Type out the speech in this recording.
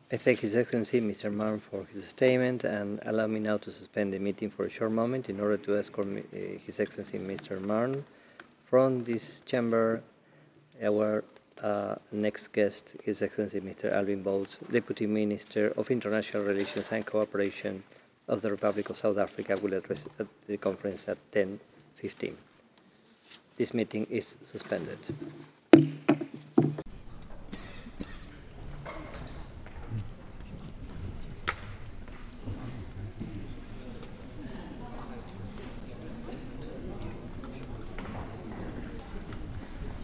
I thank His Excellency Mr. Marn for his statement, and allow me now to suspend the meeting for a short moment in order to escort His Excellency Mr. Marn from this chamber. Our next guest, His Excellency Mr. Alvin Bowles, Deputy Minister of International Relations and Cooperation of the Republic of South Africa, will address the conference at 10:15. This meeting is suspended.